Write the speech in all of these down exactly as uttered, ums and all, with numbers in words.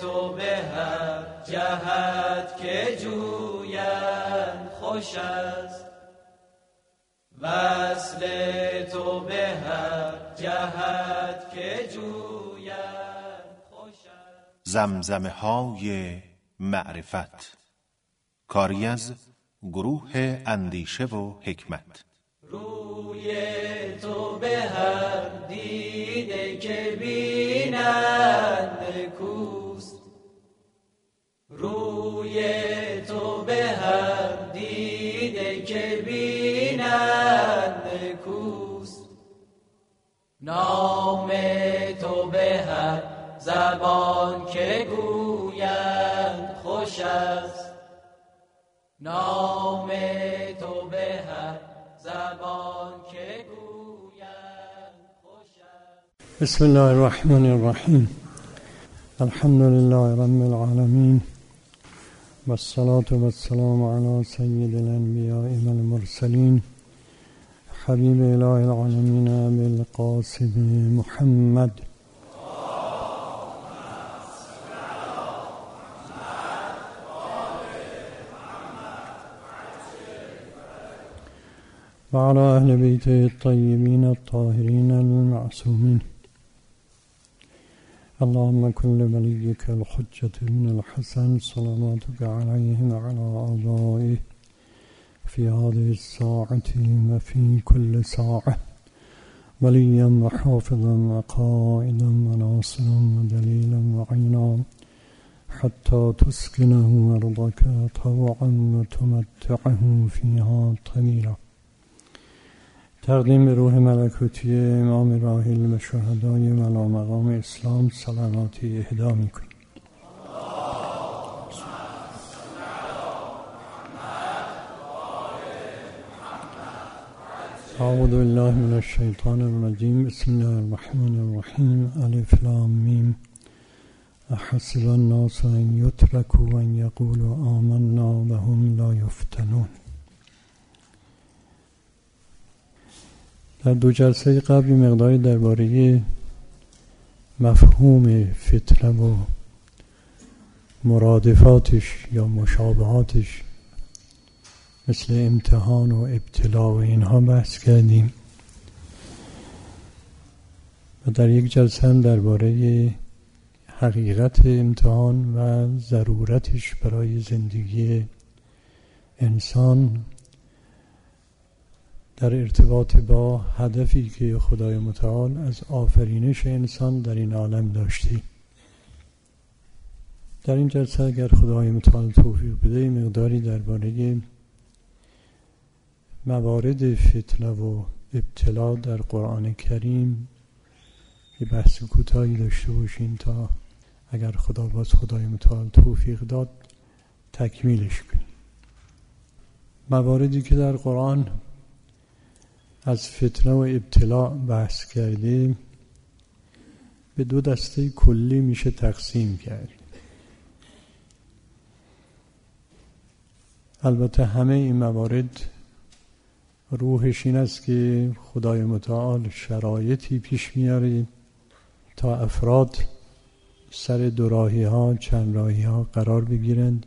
تو به هر جهت که جویند خوش است، وصل تو به هر جهت که جویند خوش است. زمزمه های معرفت، کاری از گروه اندیشه و حکمت. روی تو به هر دیده که بینند کوست، روی تو به هر دیده که بینند کوست، نام تو به هر زبان که گویند خوش است، نام تو به هر زبان که گویند خوش است. بسم الله الرحمن الرحیم. الحمد لله رب العالمین والصلاة والسلام علی سید الانبیاء والمرسلین حبیب اله العالمین بالقاسم محمد. و علی اهل بیت الطیبین الطاهرین المعصومین. اللهم كن لوليك الحجة ابن الحسن صلواتك عليه وعلى آبائه في هذه الساعة وفي كل ساعة وليا وحافظا وقائدا وناصرا ودليلا وعينا حتى تسكنه أرضك طوعا وتمتعه فيها طويلا. تقدیم به روح ملکوتی امام راحل و شهدای ملا مقام اسلام سلاماتی اهدا میکنیم. اعوذ بالله من الشیطان الرجیم. بسم الله الرحمن الرحیم. الف لام میم. احسب الناس ان یترکوا ان یقولوا آمنا وهم لا یفتنون. در دو جلسه قبل مقداری درباره مفهوم فتنه و مرادفاتش یا مشابهاتش مثل امتحان و ابتلا و اینها بحث کردیم و در یک جلسه هم درباره حقیقت امتحان و ضرورتش برای زندگی انسان در ارتباط با هدفی که خدای متعال از آفرینش انسان در این عالم داشتی. در این جلسه اگر خدای متعال توفیق بده مقداری درباره موارد فتنه و ابتلا در قرآن کریم یه بحث کوتاهی داشته باشیم تا اگر خدا باز خدای متعال توفیق داد تکمیلش کنیم. مواردی که در قرآن از فتنه و ابتلا بحث کرده به دو دسته کلی میشه تقسیم کرد. البته همه این موارد روحش این است که خدای متعال شرایطی پیش میاره تا افراد سر دو راهی ها چند راهی ها قرار بگیرند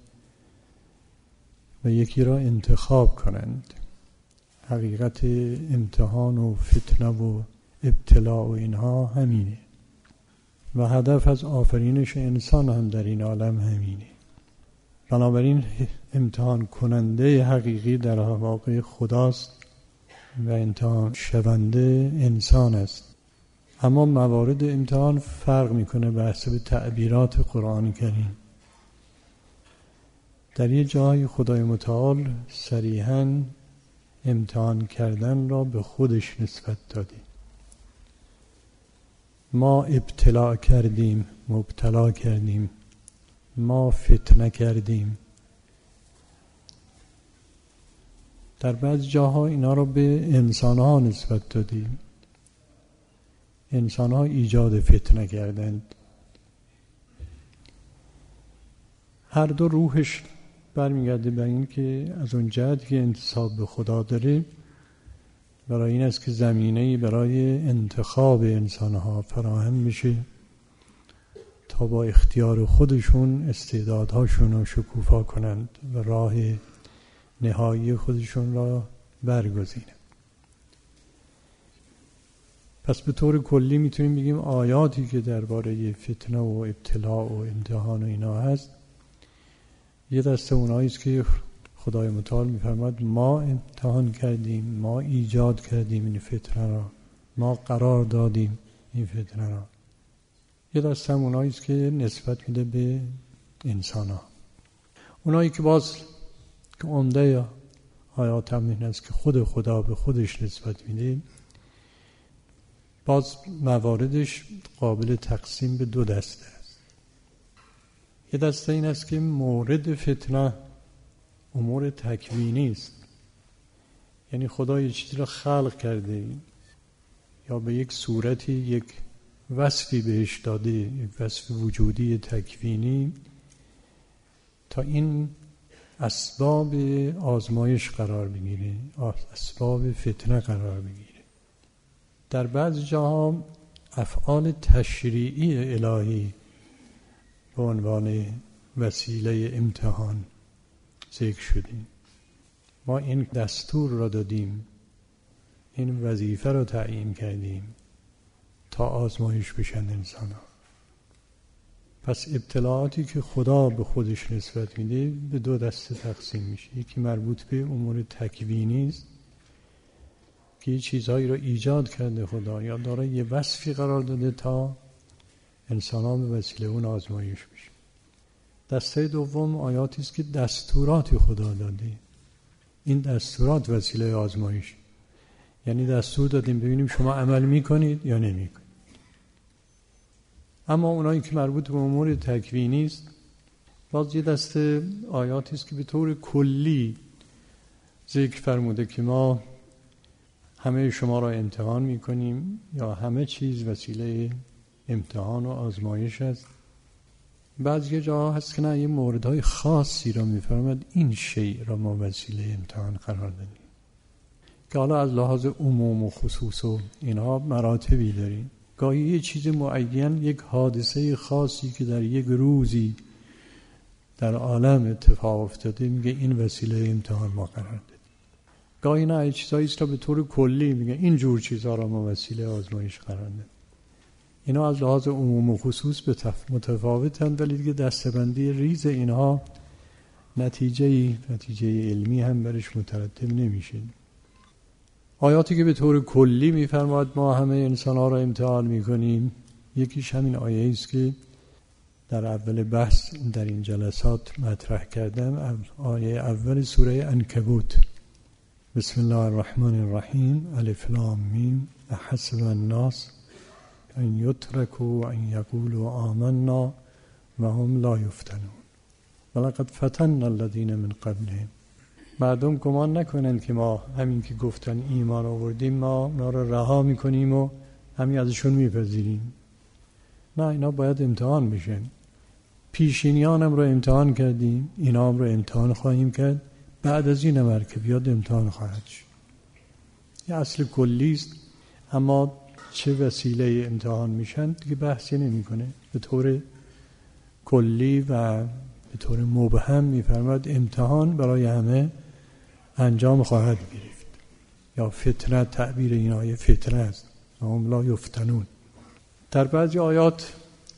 و یکی را انتخاب کنند. حقیقت امتحان و فتنه و ابتلا و اینها همینه و هدف از آفرینش انسان هم در این عالم همینه. بنابراین امتحان کننده حقیقی در واقع خداست و امتحان شونده انسان است. اما موارد امتحان فرق میکنه به حسب تعبیرات قرآن کریم. در یه جای خدای متعال صریحاً امتحان کردن را به خودش نسبت داده. ما ابتلا کردیم، مبتلا کردیم، ما فتنه کردیم. در بعض جاها اینا را به انسانها نسبت دادیم. انسانها ایجاد فتنه کردند. هر دو روحش برمیگرده به این که از اون جهت که انتساب به خدا داره برای این است که زمینه‌ای برای انتخاب انسانها فراهم میشه تا با اختیار خودشون استعدادهاشون رو شکوفا کنند و راه نهایی خودشون را برگزینند. پس به طور کلی میتونیم بگیم آیاتی که درباره فتنه و ابتلاء و امتحان و اینا هست، یه دسته اونایی است که خدای متعال میفرماد ما امتحان کردیم، ما ایجاد کردیم این فتنه را، ما قرار دادیم این فتنه را. یه دسته اونایی است که نسبت میده به انسان ها. اونایی که باز که عمده آیات هم این است که خود خدا به خودش نسبت میده، باز مواردش قابل تقسیم به دو دسته است. یه دسته این است که مورد فتنه امور تکوینی است، یعنی خدا یه چیزی را خلق کرده یا به یک صورتی یک وصفی بهش داده، یک وصف وجودی تکوینی، تا این اسباب آزمایش قرار بگیره، اسباب فتنه قرار بگیره. در بعض جاها افعال تشریعی الهی به عنوان وسیله امتحان ذکر شده. ما این دستور را دادیم، این وظیفه را تعیین کردیم تا آزمایش بشن انسان ها. پس ابتلاعاتی که خدا به خودش نسبت میده به دو دسته تقسیم میشه. یکی مربوط به امور تکوینی است که یه چیزهایی را ایجاد کرده خدا یا داره یه وصفی قرار داده تا انسان ها به وسیله اون آزمایش بشه. دسته دوم آیاتی است که دستورات خدا داده. این دستورات وسیله آزمایش، یعنی دستور دادیم ببینیم شما عمل میکنید یا نمیکنید. اما اونایی که مربوط به امور تکوینی است، باز یه دسته آیاتی است که به طور کلی ذکر فرموده که ما همه شما را امتحان میکنیم یا همه چیز وسیله امتحان و آزمایش است. بعضی جاها هست که نه، یه موردهای خاصی را میفرماد این شیء را ما وسیله امتحان قرار دادیم، که حالا از لحاظ عموم و خصوص و اینها مراتبی داریم. گاهی یه چیز معین، یک حادثه خاصی که در یک روزی در عالم اتفاق افتاده، میگه این وسیله امتحان ما قرار دادیم. گاهی نه، چیزایی است به طور کلی میگه این جور چیزها را ما وسیله آزمایش قرار دادیم. اینا از لحاظ عموم و خصوص به متفاوتند، ولی دیگه دسته‌بندی ریز اینها نتیجه نتیجه علمی هم برش مترتب نمیشه. آیاتی که به طور کلی میفرماد ما همه انسان‌ها را امتحان میکنیم، یکیش همین آیه است که در اول بحث در این جلسات مطرح کردم، آیه اول سوره عنکبوت. بسم الله الرحمن الرحیم، الف لام میم، احسب الناس ان یترکوا ان یقولوا آمنا و هم لا یفتنون ولقد فتنا الذین من قبلهم. مردم گمان نکنند که ما همین که گفتن ایمان آوردیم ما اونا رو رها میکنیم و همین ازشون میپذیریم. نه، اینا باید امتحان بشن. پیشینیانم رو امتحان کردیم، اینا هم رو امتحان خواهیم کرد، بعد از این امر که بیاد امتحان خواهد شد. یه اصل کلی است، اما چه وسیله امتحان میشن دیگه بحثی نمیکنه. به طور کلی و به طور مبهم میفرماد امتحان برای همه انجام خواهد گرفت، یا فتنه، تعبیر این آیه فتنه است، هم لا یفتنون. در بعضی آیات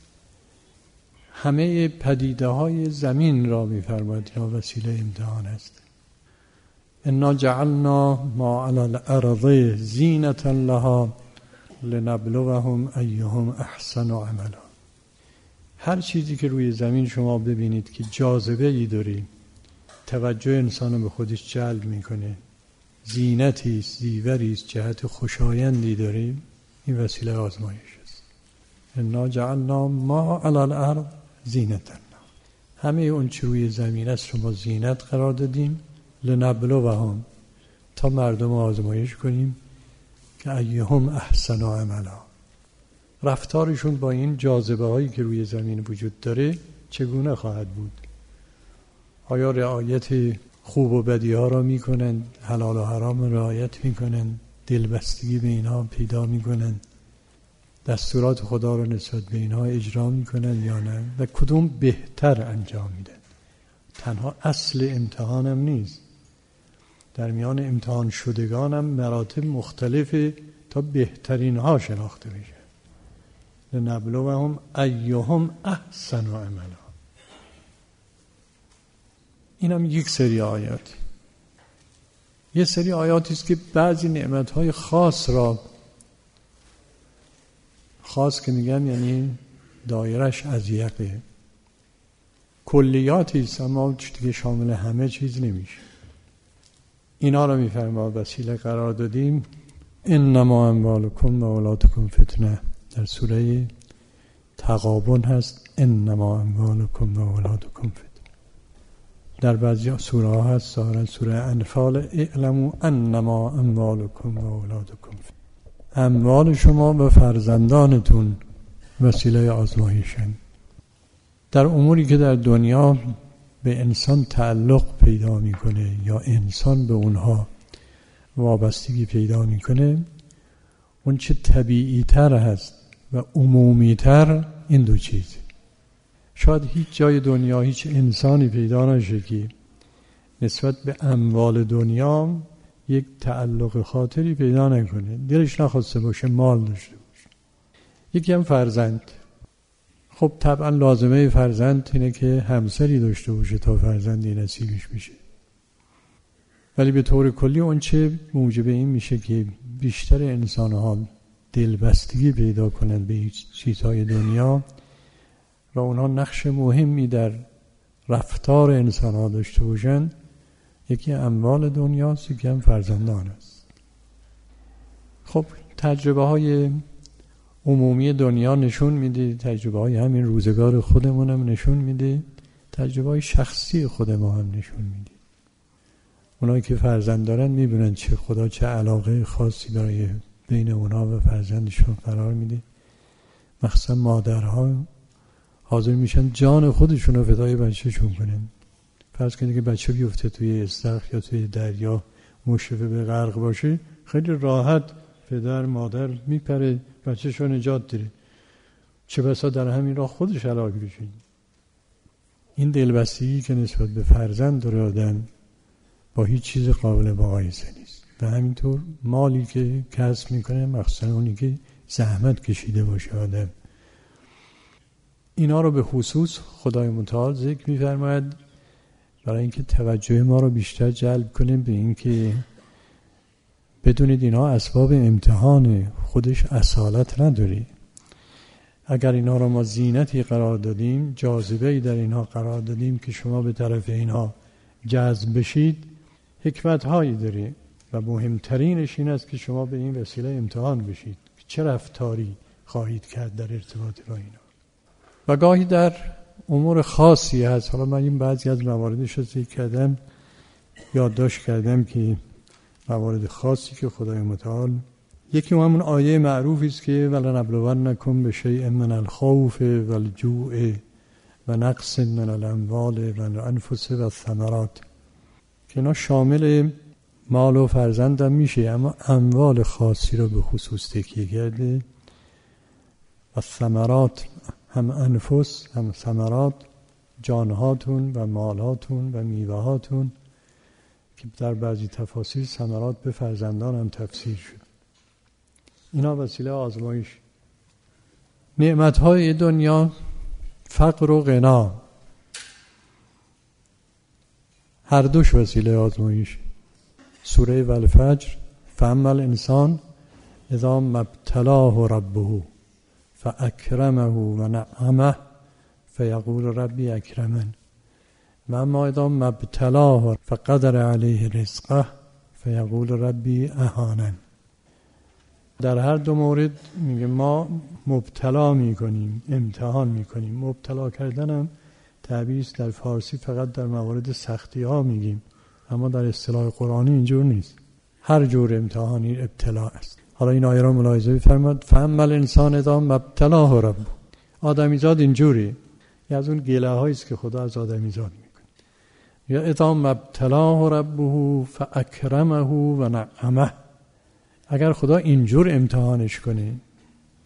همه پدیده های زمین را میفرماد یا وسیله امتحان است. انا جعلنا ما علی الارض زینة لها لنبلوهم ایهم احسن عملا. هر چیزی که روی زمین شما ببینید که جاذبه ای داره، توجه انسان رو به خودش جلب میکنه، زینتی است، زیوری است، جهت خوشایندی داره، این وسیله آزمایش است. انا جعلنا ما علی الارض زینة. همه اون چی روی زمین است شما زینت قرار دادیم، لنبلوهم، تا مردم آزمایش کنیم که ایهم احسن عملا، رفتارشون با این جاذبه هایی که روی زمین وجود داره چگونه خواهد بود. آیا رعایت خوب و بدی ها را میکنن، حلال و حرام رعایت میکنن، دلبستگی به اینها پیدا میکنن، دستورات خدا رو نسبت به اینها اجرا میکنن یا نه و کدوم بهتر انجام میدن. تنها اصل امتحان هم نیست، در میان امتحان شدگان هم مراتب مختلفه تا بهترین ها شناخته بشه. لنبلوهم ایهم احسن عملا. این هم یک سری آیاتی. یه سری آیاتی است که بعضی نعمتهای خاص را، خاص که میگم یعنی دایرش از یقه، کلیاتی است اما دیگه شامل همه چیز نمیشه. اینا رو میفرما وسیله قرار دادیم. انما اموالکم و اولادکم فتنه، در سوره تغابن هست انما اموالکم و اولادکم فتنه. در بعضی سوره ها هست، ظاهرا سوره انفال، اعلموا انما اموالکم و اولادکم فتنه. اموال شما و فرزندانتون وسیله آزمایشن. در اموری که در دنیا به انسان تعلق پیدا میکنه یا انسان به اونها وابستگی پیدا میکنه، اون چه طبیعی تر هست و عمومی تر این دو چیز. شاید هیچ جای دنیا هیچ انسانی پیدا نشه که نسبت به اموال دنیا یک تعلق خاطری پیدا نکنه، دلش نخواسته باشه مال داشته باشه. یکی هم فرزند. خب طبعا لازمه فرزند اینه که همسری داشته باشه تا فرزندی نصیبش بشه، ولی به طور کلی اون چه موجب این میشه که بیشتر انسان ها دلبستگی پیدا کنند به چیزهای دنیا و اونها نقش مهمی در رفتار انسان ها داشته باشند. یکی اموال دنیاست، یکی هم فرزندان است. خب تجربه های عمومی دنیا نشون میده، تجربه های همین روزگار خودمون هم نشون میده، تجربه های شخصی خود ما هم نشون میده. اونایی که فرزند دارن میبینن چه خدا چه علاقه خاصی برای بین اونها و فرزندشون قرار میده. مخصوصا مادرها حاضر میشن جان خودشون رو فدای بچه‌شون کنن. فرض کنید که بچه بیفته توی استخر یا توی دریا مشرفه به غرق باشه، خیلی راحت پدر مادر میپره بچه‌شو نجات ده، چه بسا در همین راه خودش هلاک بشه. این دلبستگی که نسبت به فرزند داره آدم با هیچ چیز قابل مقایسه نیست. و همینطور مالی که کسب میکنه، مخصوصا اونی که زحمت کشیده باشه آدم. اینا رو به خصوص خدای متعال ذکر میفرماید برای اینکه توجه ما رو بیشتر جلب کنه به اینکه بدونید اینا اسباب امتحان، خودش اصالت نداره. اگر اینا رو ما زینتی قرار دادیم، جاذبه‌ای در اینها قرار دادیم که شما به طرف اینها جذب بشید، حکمت هایی داره و مهمترینش این است که شما به این وسیله امتحان بشید که چه رفتاری خواهید کرد در ارتباط با اینا. و گاهی در امور خاصی هست، حالا من این بعضی از مواردش رو ذکر کردم، یادداشت کردم که موارد خاصی که خدای متعال، یکی همون آیه معروفی است که ولنبلونکم بشیء من الخوف والجوع و نقص من الاموال و الانفس و الثمرات، که اینا شامل مال و فرزند هم میشه، اما اموال خاصی رو به خصوص تکیه کرده. و ثمرات هم انفس هم ثمرات، جانهاتون و مالهاتون و میوهاتون، که در بعضی تفاسیر ثمرات به فرزندان هم تفسیر شد. اینا وسیله آزمایش. نعمتهای دنیا، فقر و غنا، هر دوش وسیله آزمایش. سوره والفجر، فاما الانسان اذا ما ابتلاه ربه فاکرمه و نعمه فیقول ربی اکرمن و اما اذا ما ابتلاه فقدر علیه رزقه فیقول ربی اهانن. در هر دو مورد میگه ما مبتلا میکنیم، امتحان میکنیم. مبتلا کردنم تعبیر در فارسی فقط در موارد سختی ها میگیم، اما در اصطلاح قرآنی اینجور نیست. هر جور امتحانی ابتلا است. حالا این آیه را ملاحظه بفرمایید. فاما الانسان اذا ما ابتلاه ربه، آدمیزاد اینجوری، یا از اون گله هایی است که خدا از آدمیزاد میکنه. یا اذا ما ابتلاه ربه فاکرمه و نعمه، اگر خدا اینجور امتحانش کنه،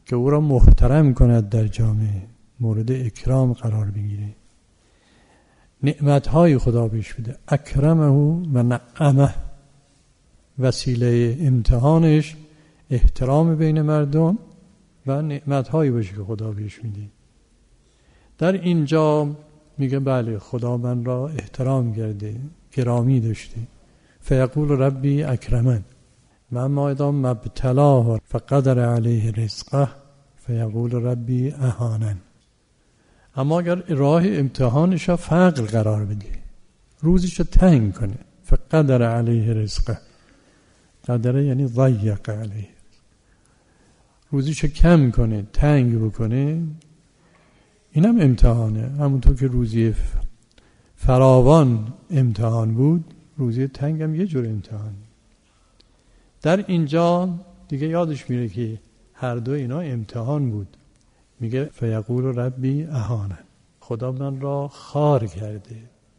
که او را محترم کند در جامعه، مورد اکرام قرار بگیره، نعمتهای خدا بهش بده. اکرمه و نعمه، وسیله امتحانش احترام بین مردم و نعمتهایی باشه که خدا بهش میده. در اینجا میگه بله خدا من را احترام کرده، گرامی داشته. فیقول ربی اکرمن و اما اذا مبتلاه فقدر علیه رزقه فیقول ربی اهانن. اما اگر راه امتحانش را فقر قرار بده، روزش را تنگ کنه، فقدر علیه رزقه، قدره یعنی ضیق علیه، روزش را کم کنه، تنگ بکنه، اینم امتحانه. همونطور که روزی فراوان امتحان بود، روزی تنگ هم یه جور امتحان. در اینجا دیگه یادش میره که هر دو اینا امتحان بود. میگه فیقول ربی اهانن، خدا من را خار کرده،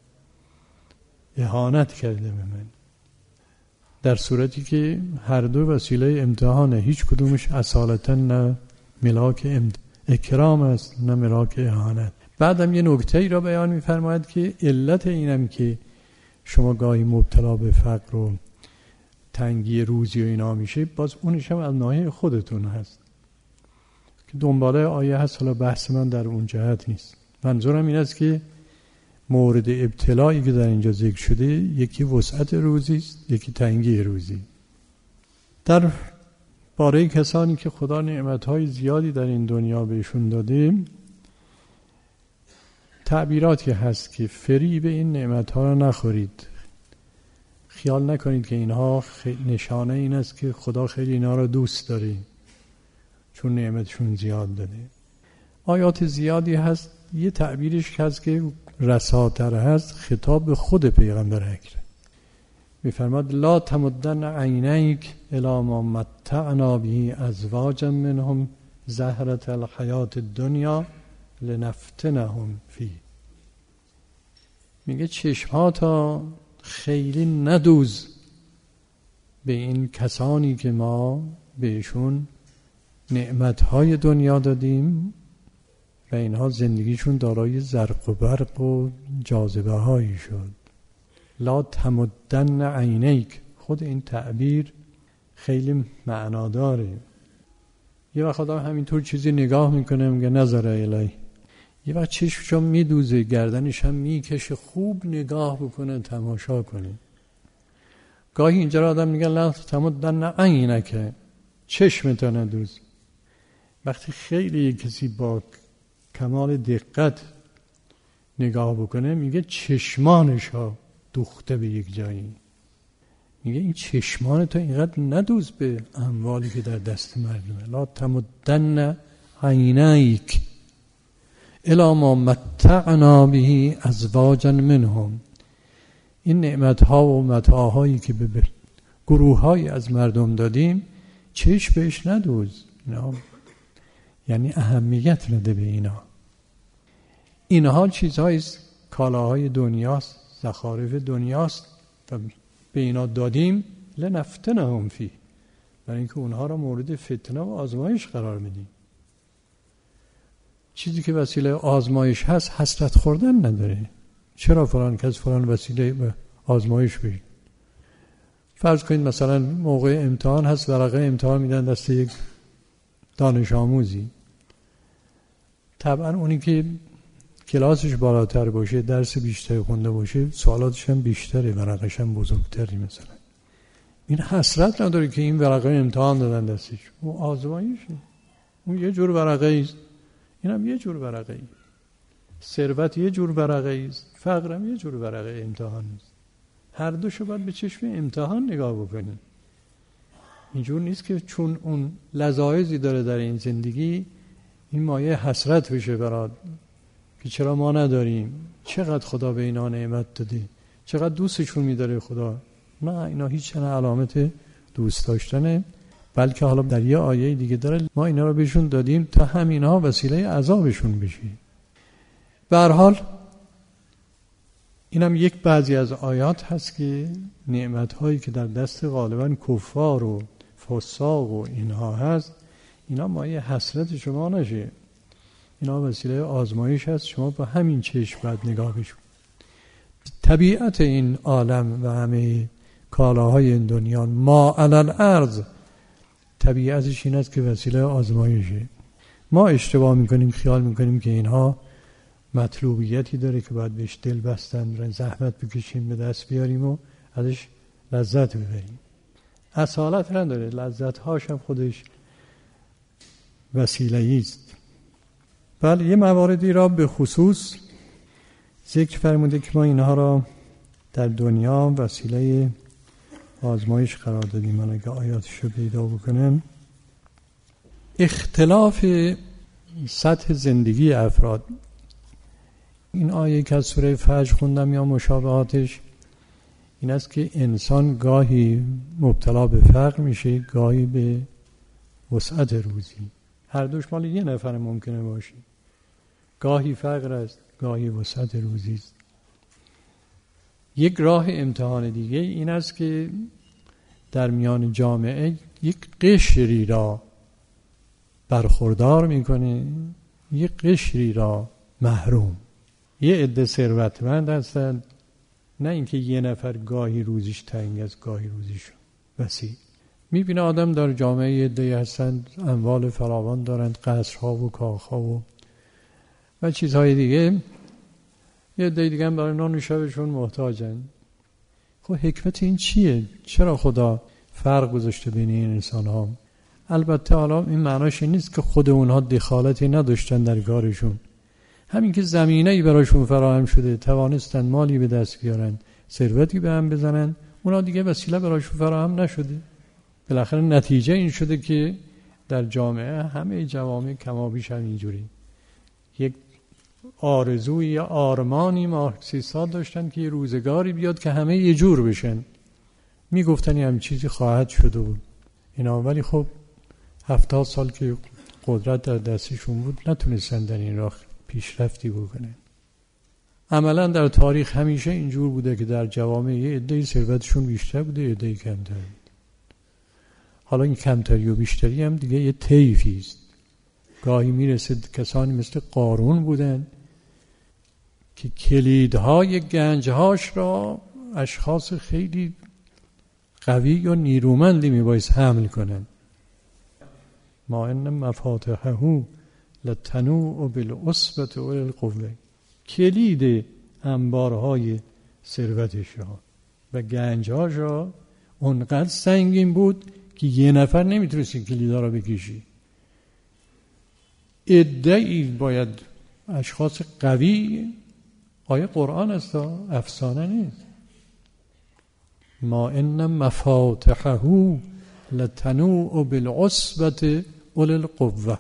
اهانت کرده به من. در صورتی که هر دو وسیله امتحانه، هیچ کدومش اصالتا نه ملاک اکرام است نه ملاک اهانت. بعدم یه نکته ای را بیان میفرماید که علت اینم که شما گاهی مبتلا به فقر و تنگی روزی و اینا میشه، باز اونش هم از ناحیه خودتون هست که دنباله آیه هست. حالا بحث من در اون جهت نیست. منظورم این است که مورد ابتلایی که در اینجا ذکر شده، یکی وسعت روزی است، یکی تنگی روزی. در باره کسانی که خدا نعمتهای زیادی در این دنیا بهشون داده، تعبیراتی هست که فریب این نعمتها را نخورید. خیال نکنید که اینها نشانه این است که خدا خیلی اینا را دوست داره چون نعمتشون زیاد داده. آیات زیادی هست. یه تعبیرش هست که رساتر هست، خطاب به خود پیغمبر اکرم. میفرماد لا تمدن عینیک الی ما متعنا به ازواجا منهم زهرة الحیات الدنیا لنفتنهم فیه. میگه چشماتا خیلی ندوز به این کسانی که ما بهشون نعمتهای دنیا دادیم و اینها زندگیشون دارای زرق و برق و جاذبه هایی شد. لا تمدن عینیک، خود این تعبیر خیلی معنا داره. یه وقت آدم همینطور چیزی نگاه میکنه میگه نظر الهی، یه وقت چشمشو میدوزه، گردنش هم میکشه، خوب نگاه بکنه، تماشا کنه. گاهی اینجا آدم میگه لا تمدن عینک، چشمتو ندوز. وقتی خیلی کسی با کمال دقت نگاه بکنه میگه چشمانشو دوخته به یک جایی. میگه این چشمان تو اینقدر ندوز به اموالی که در دست مردمه. لا تمدن عینیک الی ما متعنا به ازواجا منهم. این نعمتها و متاعهایی که به گروه‌های از مردم دادیم، چشم بهش ندوز. اینا یعنی اهمیت نده به اینا. اینها چیزهاییست، کالاهای دنیاست، زخارف دنیاست و به اینا دادیم لنفتنهم فیه، برای اینکه اونها را مورد فتنه و آزمایش قرار میدیم. چیزی که وسیله آزمایش هست حسرت خوردن نداره. چرا فلان کس فلان وسیله به آزمایش بید؟ فرض کنید مثلا موقع امتحان هست، ورقه امتحان میدن دست یک دانش آموزی. طبعا اونی که کلاسش بالاتر باشه، درس بیشتر خونده باشه، سوالاتش هم بیشتره، ورقش هم بزرگتری مثلا. این حسرت نداره که این ورقه امتحان دادن دستش. اون آزمایشه. اون یه جور ورقه ایست، این هم یه جور ورقه ایست. ثروت یه جور ورقه ایست، فقر هم یه جور ورقه امتحان است. هر دوشو باید به چشم امتحان نگاه بکنیم. اینجور نیست که چون اون لذایذی داره در این زندگی، این مایه حسرت بشه برات که چرا ما نداریم، چقدر خدا به اینا نعمت داده، چقدر دوستشون میداره خدا. نه، اینا هیچ نه علامت دوست داشتنه، بلکه حالا در یه آیه دیگه داره ما اینا رو بهشون دادیم تا همینها وسیله عذابشون بشه. به هر حال اینم یک بعضی از آیات هست که نعمت هایی که در دست غالبا کفار و فساق و اینها هست، اینا مایه حسرت شما نشه، اینا وسیله آزمایش هست، شما با همین چشم باید نگاه بشون. طبیعت این عالم و همه کالاهای این دنیا ما علی الارض طبیعتش این است که وسیله آزمایشه. ما اشتباه میکنیم، خیال میکنیم که اینها مطلوبیتی داره که باید بهش دل بستن، زحمت بکشیم، به دست بیاریم و ازش لذت ببریم. اصالت نداره، لذت هاش هم خودش وسیله‌ای است. بله، یه مواردی را به خصوص ذکر فرموده که ما اینها را در دنیا وسیله آزمایش قرار دادیم. من اگه آیاتش رو پیدا بکنم، اختلاف سطح زندگی افراد. این آیه که از سوره فجر خوندم یا مشابهاتش این است که انسان گاهی مبتلا به فقر میشه، گاهی به وسعت روزی. هر دوش مال یه نفر ممکنه باشه، گاهی فقر است، گاهی وسعت روزی است. یک راه امتحان دیگه این است که در میان جامعه یک قشری را برخوردار میکنه، یک قشری را محروم. یه عده ثروتمند هستند، نه اینکه یه نفر گاهی روزیش تنگ است، گاهی روزیش وسیع. میبینه آدم در جامعه یه عده هستند اموال فراوان دارند، قصرها و کاخها و و چیزهای دیگه، یه عده دیگه هم برای نان و شبشون محتاجن. خب حکمت این چیه؟ چرا خدا فرق گذاشته بین این انسان ها؟ البته حالا این معناش این نیست که خود اونها دخالتی نداشتن در کارشون. همین که زمینه‌ای براشون فراهم شده، توانستن مالی به دست بیارن، ثروتی به هم بزنن، اونا دیگه وسیله براشون فراهم نشده. بالاخره نتیجه این شده که در جامعه همه جوامع کمابیش هم اینجوری. یک آرزوی یا آرمانی مارکسیست‌ها داشتن که یه روزگاری بیاد که همه یه جور بشن. میگفتن هم چیزی خواهد شده بود اینا، ولی خب هفتاد سال که قدرت در دستشون بود نتونستن در این راه پیشرفتی بکنن. عملا در تاریخ همیشه اینجور بوده که در جوامع یه عده‌ای ثروتشون بیشتر بوده، یه عده‌ای کمتر. حالا این کمتری و بیشتری هم دیگه یه طیفی است. گاهی میرسه کسانی مثل قارون بودن که کلیدهای گنجهاش را اشخاص خیلی قوی و نیرومندی میبایست حمل کنن. ما ان مفاتحه لتنوء بالعصبة اولی القوة، کلید انبارهای ثروتش را و گنجهاش را اونقدر سنگین بود که یه نفر نمیتونست کلیدها را بکشی. عده‌ای باید اشخاص قوی، آیه قرآن است، افسانه نیست. ما ان مفاتحه لتنوء بالعصبة اولی القوة،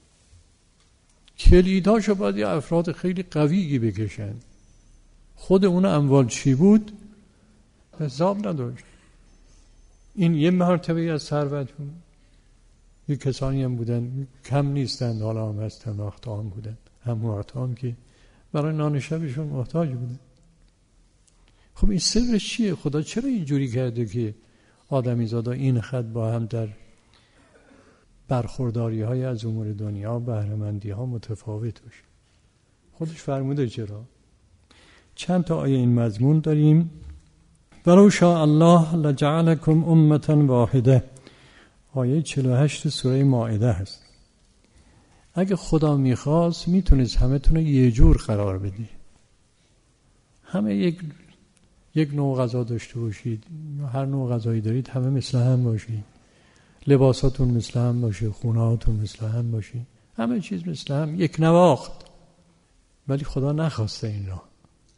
کلیداشو باید یه افراد خیلی قوی بکشن. خود اون اموال چی بود؟ حساب نداشت. این یه مرتبه از ثروت بود. یه کسانی هم بودن کم نیستند، حالا هم هستن، وقت هم بودن، هم وقت هم که برای نان شبشون محتاج بودن. خب این سرش چیه؟ خدا چرا اینجوری کرده که آدمی زادا این خط با هم در برخورداری های از امور دنیا، بهره‌مندی ها متفاوت باشه؟ خودش فرموده چرا. چند تا آیه این مضمون داریم. ولو شاء الله لجعلکم امة واحده، آیه چهل و هشت سوره مائده هست. اگه خدا میخواست میتونست همه تونه یه جور قرار بده، همه یک یک نوع غذا داشته باشید، هر نوع غذایی دارید همه مثل هم باشید، لباساتون مثل هم باشه، خونهاتون مثل هم باشه، همه چیز مثل هم، یک نواخت. ولی خدا نخواسته این را.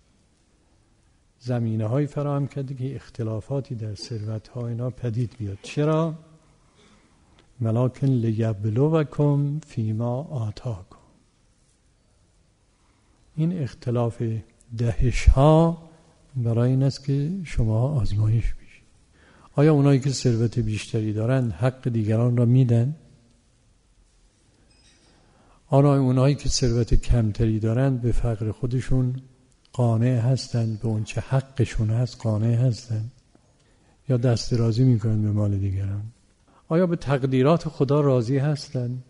زمینه های فراهم کرده که اختلافاتی در ثروت ها اینا پدید بیاد. چرا؟ ولکن لیبلوکم فیما آتاکم. این اختلاف دهش ها برای این است که شما آزمایش بشید. آیا اونایی که ثروت بیشتری دارن حق دیگران را میدن؟ آیا اونایی که ثروت کمتری دارن به فقر خودشون قانع هستند، به اون چه حقشون هست قانع هستند، یا دست درازی میکنن به مال دیگران؟ آیا به تقدیرات خدا راضی هستند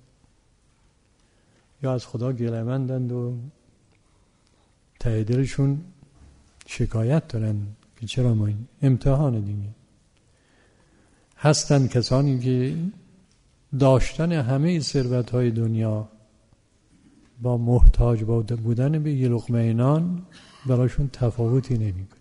یا از خدا گله‌مندند و ته دلشون شکایت دارن که چرا ما این امتحان دیگه. هستند کسانی که داشتن همه ثروت‌های دنیا با محتاج بودن به یه لقمه نان براشون تفاوتی نمی‌کنه.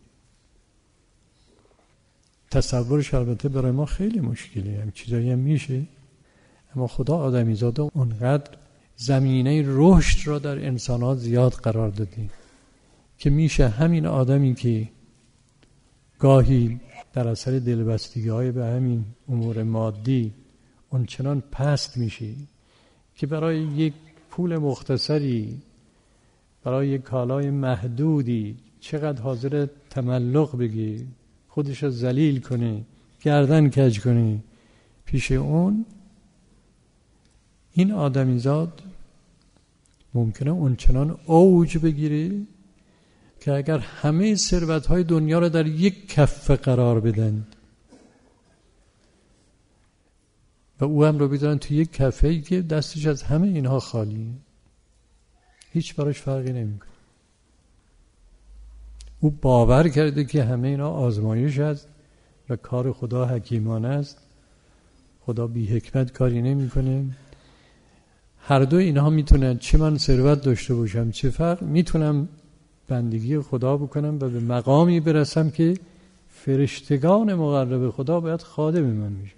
تصورش البته برای ما خیلی مشکلیه، هم چیزایی هم میشه، اما خدا آدمیزاده اونقدر زمینه رشد را در انسانات زیاد قرار داده که میشه همین آدمی که گاهی در اثر دلبستگی های به همین امور مادی اونچنان پست میشه که برای یک پول مختصری، برای یک کالای محدودی چقدر حاضر تملق بگی، خودش رو ذلیل کنه، گردن کج کنه پیش اون. این آدمیزاد ممکنه اونچنان اوج بگیره که اگر همه ثروت‌های دنیا رو در یک کفه قرار بدن و او هم رو بدن تو یک کفه‌ای که دستش از همه اینها خالیه، هیچ براش فرقی نمیکنه. او باور کرده که همه اینا آزمایش است و کار خدا حکیمانه است، خدا بی حکمت کاری نمیکنه. هر دو اینها میتونن، چه من ثروت داشته باشم چه فقر، میتونم بندگی خدا بکنم و به مقامی برسم که فرشتگان مقرب خدا باید خادم من میشه.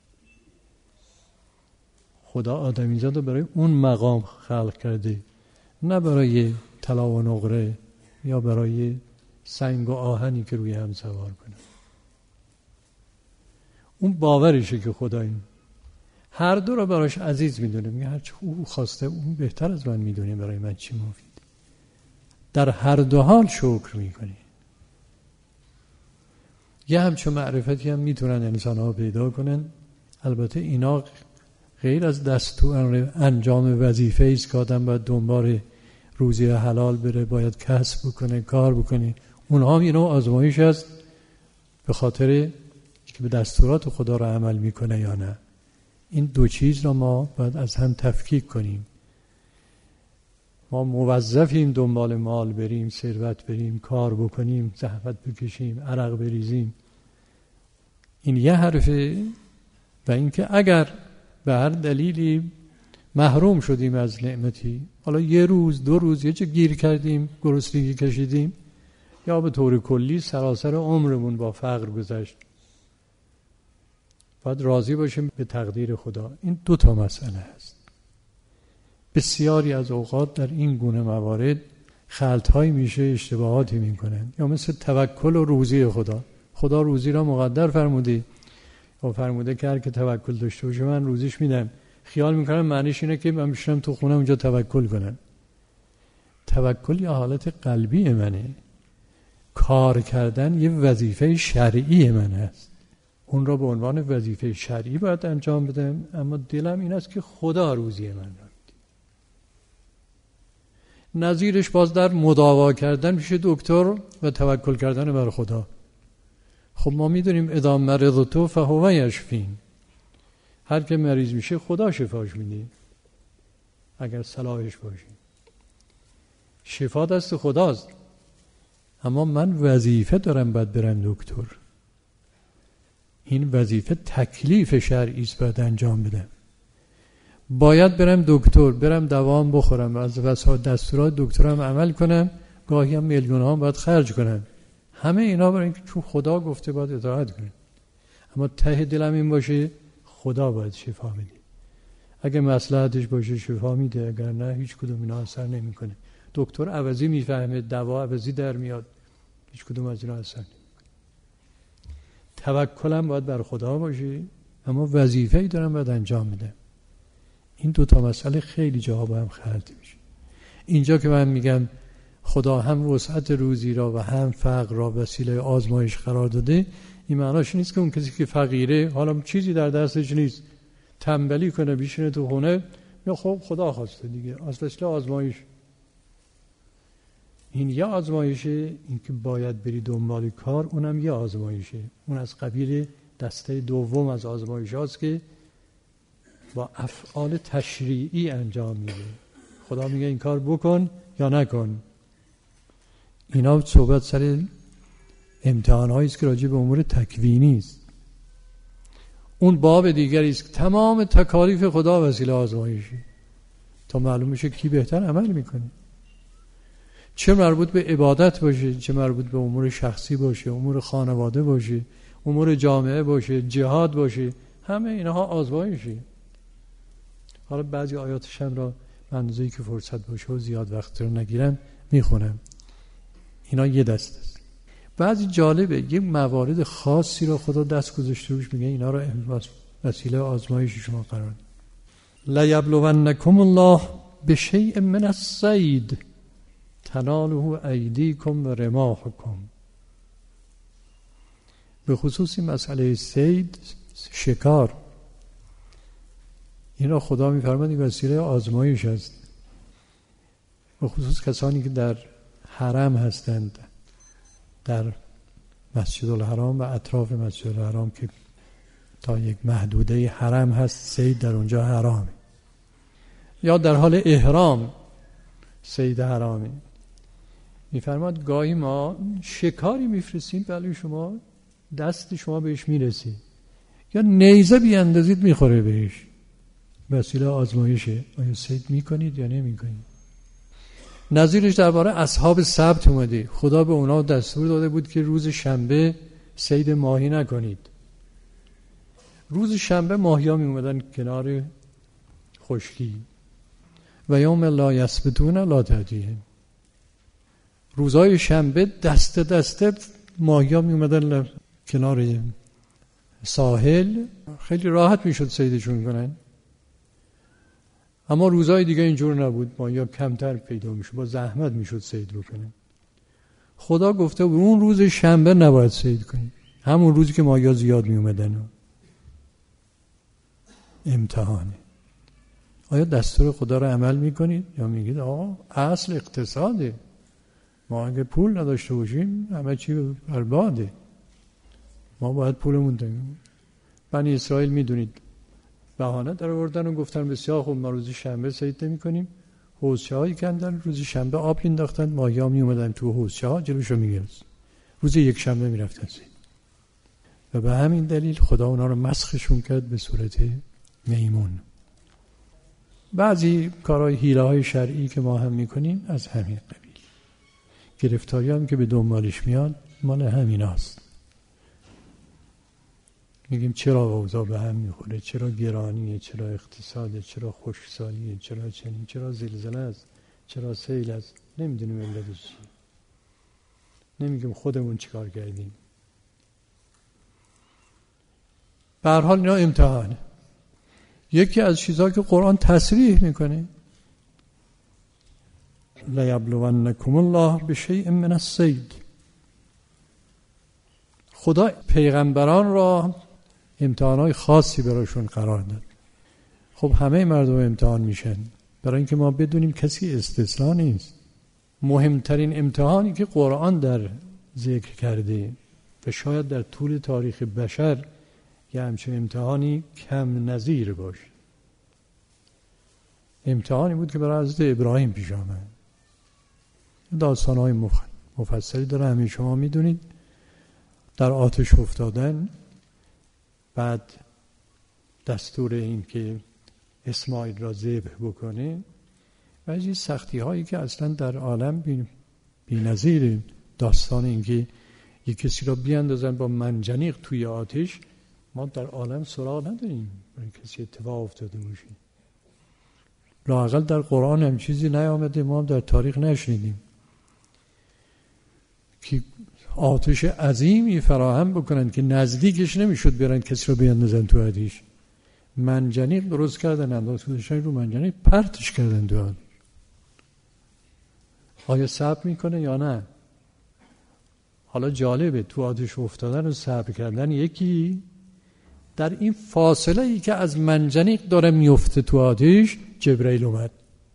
خدا آدمیزاد رو برای اون مقام خلق کرده، نه برای طلا و نقره یا برای سنگ و آهنی که روی هم سوار کنه. اون باورشه که خدا این هر دو رو براش عزیز میدونه، میگه هرچی او خواسته اون بهتر از من میدونه برای من چی مفید. در هر دو حال شکر میکنی. یه همچون معرفتی هم میتونن انسان ها پیدا کنن. البته اینا غیر از دستور انجام وظیفه ایست که آدم باید دنبال روزی حلال بره، باید کسب بکنه، کار بکنه. اونها هم اینو آزمایش است به خاطر که به دستورات خدا رو عمل میکنه یا نه. این دو چیز رو ما باید از هم تفکیک کنیم. ما موظفیم دنبال مال بریم، ثروت بریم، کار بکنیم، زحمت بکشیم، عرق بریزیم. این یه حرفه. و اینکه اگر به هر دلیلی محروم شدیم از نعمتی، حالا یه روز دو روز یه چه گیر کردیم، گرسنگی کشیدیم، یا به طور کلی سراسر عمرمون با فقر گذشت، باید راضی باشیم به تقدیر خدا. این دو تا مسئله هست. بسیاری از اوقات در این گونه موارد خلط‌هایی میشه، اشتباهاتی میکنن. یا مثل توکل و روزی خدا. خدا روزی را مقدر فرموده و فرموده که هر که توکل داشته باشه من روزیش میدم. خیال میکنن معنیش اینه که من میشم تو خونه اونجا توکل کنن. توکل یه حالت قلبی منه. کار کردن یه وظیفه شرعی من هست. اون را به عنوان وظیفه شرعی باید انجام بدم، اما دلم این است که خدا روزی من را میده. نظیرش باز در مداوا کردن میشه دکتر و توکل کردن بر خدا. خب ما میدونیم اذا مرضت فهو یشفین. هر که مریض میشه خدا شفاش میده اگر صلاحش باشه. شفا دست خداست، اما من وظیفه دارم باید برم دکتر. این وظیفه تکلیف شرعی است، باید انجام بدم. باید برم دکتر، برم دوام بخورم، از وسایل دستورات دکترم عمل کنم، گاهی هم میلیون ها باید خرج کنم. همه اینا برای اینکه چون خدا گفته باید اطاعت کنم. اما ته دلم این باشه خدا باید شفا بده. اگه مصلحتش باشه شفا میده، اگر نه هیچ کدوم اینا اثر نمیکنه. دکتر عوضی میفهمه، دوا عوضی در میاد، هیچ کدوم از اینا اثر نمیکنه. توکلم باید بر خدا باشه، اما وظیفه‌ای دارم باید انجام بدم. این دو تا مسئله خیلی جاها با هم خلط میشه. اینجا که من میگم خدا هم وسعت روزی را و هم فقر را وسیله آزمایش قرار داده، این معناش نیست که اون کسی که فقیره حالا چیزی در دستش نیست تنبلی کنه بیشینه تو خونه، یا خب خدا خواسته دیگه، اصلا آزمایش. این یه آزمایشه، این که باید بری دنبال کار، اونم یه آزمایشه. اون از قبیل دسته دوم از آزمایش هاست که با افعال تشریعی انجام میده. خدا میگه این کار بکن یا نکن. اینا صحبت سر امتحان‌هایی است که راجع به امور تکوینی است. اون باب دیگری است که تمام تکالیف خدا وسیله آزمایشی تا معلوم بشه کی بهتر عمل میکنه، چه مربوط به عبادت باشه، چه مربوط به امور شخصی باشه، امور خانواده باشه، امور جامعه باشه، جهاد باشه، همه اینها آزمایشی. حالا بعضی آیاتش هم را به اندازه‌ای که فرصت باشه و زیاد وقت رو نگیرم میخونم. اینا یه دست است. بعضی جالبه، یه موارد خاصی رو خدا دست گذاشته روش، میگه اینا رو وسیله آزمایش شما قرار لا یبلونکم الله بشیء من الصید تناله ایدیکم و رماحکم. به خصوص این مسئله صید، شکار، اینا خدا میفرماد این وسیله آزمایش است. به خصوص کسانی که در حرم هستند، در مسجد الحرام و اطراف مسجد الحرام که تا یک محدوده حرم هست، صید در اونجا حرامه، یا در حال احرام صید حرامه. میفرماد گاهی ما شکاری میفرستیم ولی شما دست شما بهش میرسی، یا نیزه بیاندازید میخوره بهش. وسیله آزمایشه، آیا صید میکنید یا نمیکنید. نظیرش درباره اصحاب سبت اومده، خدا به اونا دستور داده بود که روز شنبه صید ماهی نکنید. روز شنبه ماهیا می اومدن کنار خشکی و یوم لا یسبتون لا تأتیهم. روزهای شنبه دست دسته ماهیا می اومدن کنار ساحل، خیلی راحت میشد صیدشون کنن. اما روزهای دیگه اینجور نبود، ماهیا کمتر پیدا میشد، با زحمت میشد صید بکنن. خدا گفته بود اون روز شنبه نباید صید کنید، همون روزی که ماهیا زیاد می اومدن. امتحانه. آیا دستور خدا رو عمل میکنید یا میگید آقا اصل اقتصاده، ما اگه پول نداشته باشیم همه چی برباده، ما باید پولمون داریم. بنی اسرائیل میدونید بهانه در آوردن و گفتن بسیار خوب ما روز شنبه صید نمی کنیم، حوضچه هایی کندن، روز شنبه آب انداختن، ماهیا می اومدن تو حوضچه ها جلوشو میگرفت، روز یک شنبه میرفتن صید. و به همین دلیل خدا اونا رو مسخشون کرد به صورت میمون. بعضی کارهای حیله های شرعی که ما هم میکنیم از همین قبیل. گرفتاری هم که به دنبالش میاد مال همین هست. میگیم چرا اوضاع به هم میخوره، چرا گرانیه، چرا اقتصاده، چرا خشکسالیه، چرا چنین، چرا زلزله است، چرا سیل است. نمیدونیم علتش چیه، نمیگیم خودمون چیکار کردیم. به هر حال اینا امتحانه. یکی از چیزها که قرآن تصریح میکنه لیبلونکم الله بشیء من الصید. خدا پیغمبران را امتحانات خاصی براشون قرار داد. خب همه مردم امتحان میشن، برای اینکه ما بدونیم کسی استثنا نیست. مهمترین امتحانی که قرآن در ذکر کرده و شاید در طول تاریخ بشر یه همچین امتحانی کم نظیر باشه، امتحانی بود که برای حضرت ابراهیم پیش آمد. داستان‌های مفصلی داره، همه شما میدونید. در آتش افتادن، بعد دستور این که اسماعیل را ذبح بکنه و از سختی هایی که اصلا در عالم بی, بی نظیر. داستان این که یک کسی را بیاندازن با منجنیق توی آتش، ما در عالم سراغ نداریم برای کسی اتفاق افتاده باشه. لااقل در قرآن هم چیزی نیامده، ما هم در تاریخ نشنیدیم که آتش عظیمی فراهم بکنن که نزدیکش نمیشد برن کسی رو بیاندازن تو آتش. منجنیق درست کردن، انداختن رو منجنیق، پرتش کردن تو آتش. آیا صبر میکنه یا نه؟ حالا جالبه، تو آتش افتادن و صبر کردن یکی، در این فاصله ای که از منجنیق داره میفته تو آتش، جبرئیل اومد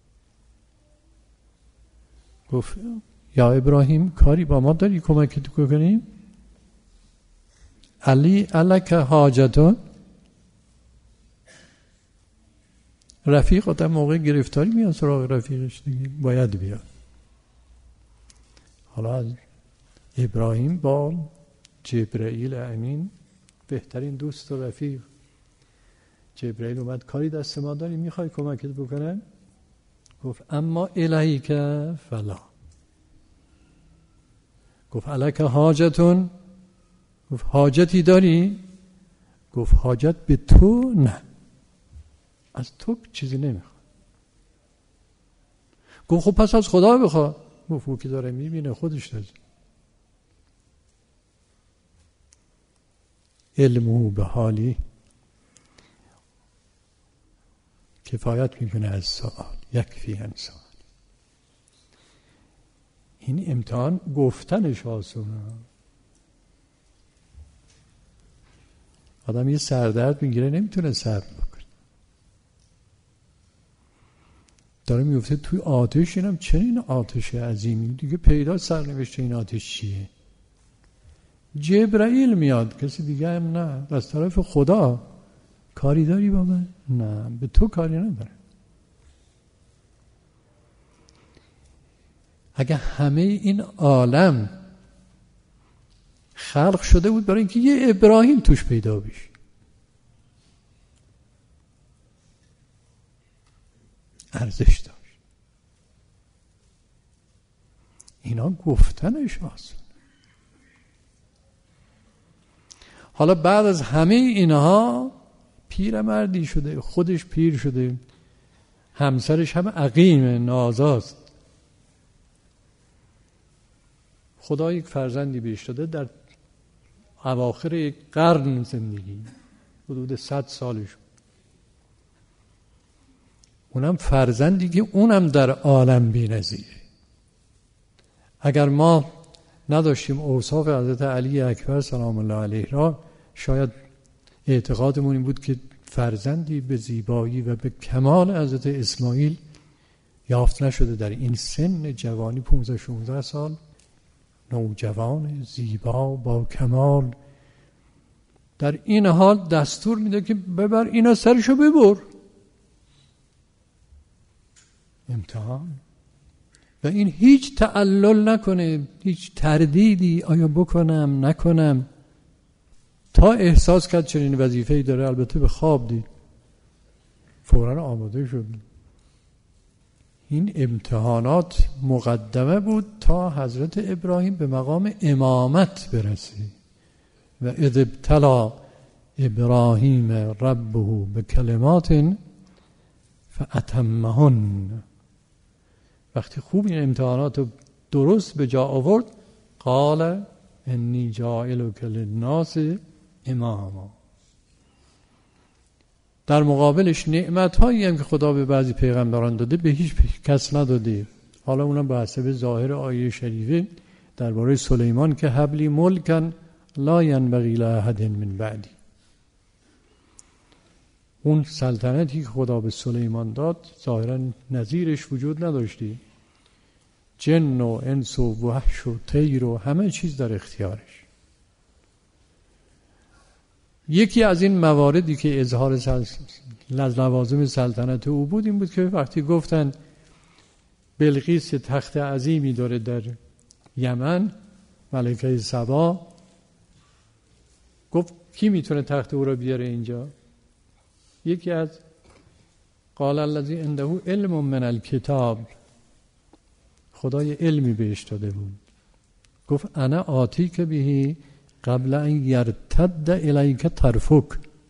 گفت یا ابراهیم کاری با ما داری کمکی تو کنیم؟ علی الک حاجتون، رفیق آدم موقع گرفتاری میاد سراغ رفیقش دیگه، باید بیاد. حالا ابراهیم با جبرائیل امین، بهترین دوست و رفیق، جبرائیل اومد کاری دست ما داری میخوای کمکت بکنم؟ گفت اما الیک فلا. گفت الک حاجتون؟ گفت حاجتی داری؟ گفت حاجت به تو نه، از تو چیزی نمیخواد. گفت خب پس از خدا بخواه. گفت او که داره میبینه خودش داره. علمو به حالی کفایت میکنه از سوال، یکفی عن سوال. این امتحان گفتنش آسونه. آدم یه سردرد میگیره نمیتونه صبر بکنه، داره میفته توی آتش. اینم چه این آتش عظیمی دیگه پیدا سرنوشته این آتش چیه؟ جبرائیل میاد، کسی دیگه هم نه، از طرف خدا. کاری داری با من؟ نه، به تو کاری نداره. اگه همه این عالم خلق شده بود برای اینکه یه ابراهیم توش پیدا بشه، ارزش داشت. اینا گفتنش آسان. حالا بعد از همه اینها پیرمردی شده، خودش پیر شده، همسرش هم عقیم نازاست. خدا یک فرزندی بهش داده در اواخر یک قرن زندگی، حدود صد سالش. اونم فرزندی که اونم در عالم بی‌نظیره. اگر ما نداشتیم اوصاف حضرت علی اکبر سلام الله علیه را، شاید اعتقادمون این بود که فرزندی به زیبایی و به کمال حضرت اسماعیل یافت نشده در این سن جوانی، پانزده شانزده سال، نوجوان زیبا با کمال. در این حال دستور میده که ببر اینا سرشو ببر. امتحان. و این هیچ تعلل نکنه، هیچ تردیدی آیا بکنم نکنم، تا احساس کرد چنین وظیفه‌ای داره. البته به خواب دید، فوراً آماده شد. این امتحانات مقدمه بود تا حضرت ابراهیم به مقام امامت برسه. و اذ ابتلی ابراهیم ربه بکلمات فاتمهن. وقتی خوب این امتحانات رو درست به جا آورد، قال انی جاعلک للناس اماما. در مقابلش نعمت‌هایی هم که خدا به بعضی پیغمبران داده به هیچ کس نداده. حالا اونم به حسب ظاهر آیه شریفه درباره سلیمان که حبلی ملکن لا ینبغی لاحد من بعدی، اون سلطنتی که خدا به سلیمان داد ظاهرا نظیرش وجود نداشتی. جن و انس و وحش و طیر و همه چیز در اختیارش. یکی از این مواردی که اظهار لوازم سلطنت او بود این بود که وقتی گفتن بلقیس تخت عظیمی داره در یمن، ملکه سبا، گفت کی میتونه تخت او رو بیاره اینجا؟ یکی از قال الذی عنده علم من الکتاب، خدای علمی بهش داده بود، گفت انا آتیک بهی قبل ان یرتد الیک طرفک،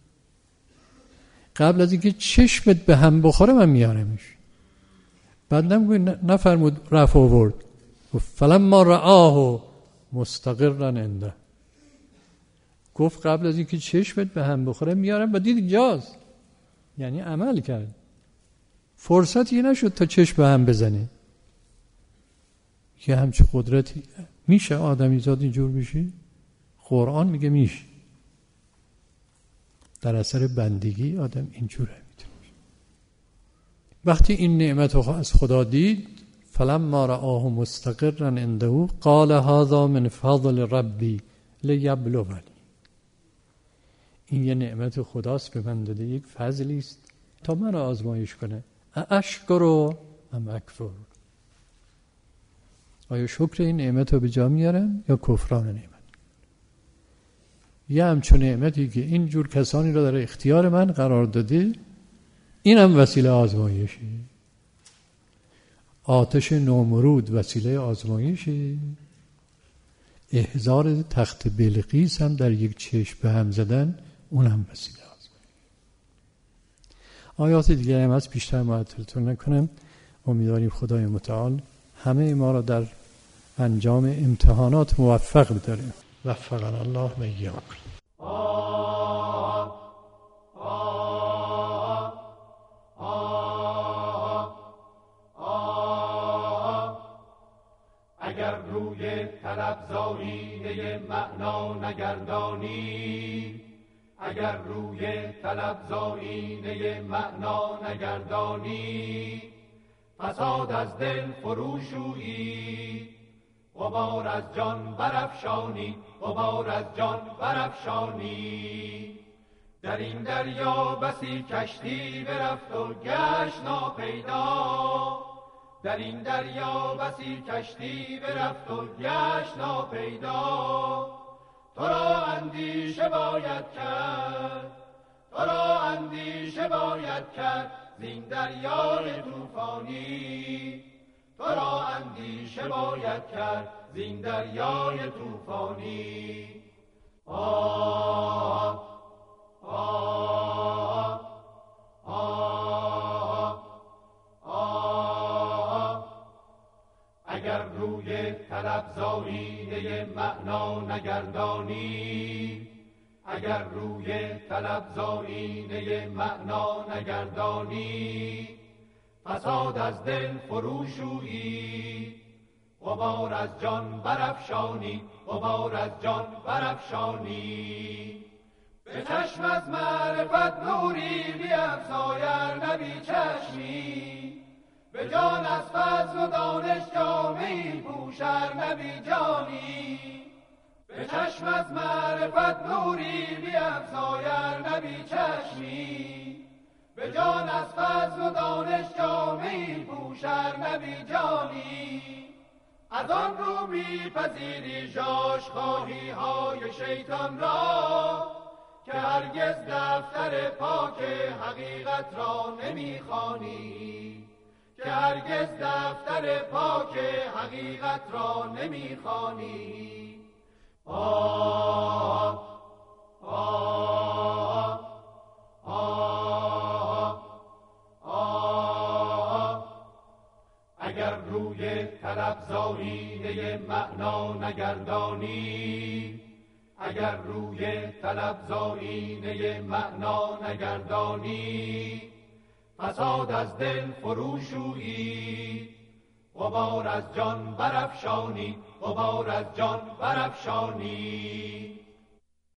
قبل از اینکه چشمت به هم بخوره من میارمش. بعد نفرمود رفع آورد، گفت فلما رآه مستقرا عنده، گفت قبل از اینکه چشمت به هم بخوره میارم. و دید اینجاست، یعنی عمل کرد. فرصتی نشد تا چشم به هم بزنه. یه همچه قدرتی میشه آدمی زاد اینجور بشه؟ قرآن میگه میشه. در اثر بندگی آدم اینجوره میتونه. وقتی این نعمت رو از خدا دید، فلما رآه مستقرا عنده قال هذا من فضل ربی لیبلونی، این یه نعمت خداست به من داده، یک فضلی است تا من را آزمایش کنه. اشکر ام اکفر، آیا شکر این نعمت رو به جا میارم یا کفران نعمت؟ یه همچون نعمتی که اینجور کسانی را در اختیار من قرار داده، این هم وسیله آزمایشی. آتش نومرود وسیله آزمایشی، احضار تخت بلقیس هم در یک چشم به هم زدن، اون هم وسیله آزمایش. آیات دیگه هم هست، بیشتر معطلتون نکنم. امیدواریم خدای متعال همه ما را در انجام امتحانات موفق بداره. وفقنا الله و ایاکم. اگر روی طلب زایینه معنا نگردانی، اگر روی طلب زایینه معنا نگردانی، فساد از دل فروشویی، غبار از جان برافشانی، غبار از جان برافشانی. در این دریا بسی کشتی برفت و گشت ناپیدا، در این دریا بسی کشتی برفت و گشت ناپیدا. تو را اندیشه باید کرد، تو را اندیشه باید کرد زین دریای طوفانی، تو را اندیشه باید کرد زین دریای طوفانی. آه آه آه آه اگر روی طلب زایینه معنا نگردانی، اگر روی طلب زایینه معنا نگردانی، فساد از دل فروشویی، غبار از جان برافشانی، غبار از جان برافشانی. به چشم از معرفت نوری بیفزایر نبی چشمی، به جان از فضل و دانش جامه‌ای پوشر نبی جانی. به چشم از معرفت نوری بیفزایر نبی چشمی، به جان از فضل و دانش جامه‌ای پوشر نبی جانی. از آن رو میپذیری ژاژ خواهی های شیطان را، که هرگز دفتر پاک حقیقت را نمیخوانی، که هرگز دفتر پاک حقیقت را نمیخوانی. آه آه آه آه اگر روی طلب زایینه معنا نگردانی، اگر روی طلب زایینه معنا نگردانی، فساد از دل فروشویی، غبار از جان برافشانی، غبار از جان برافشانی.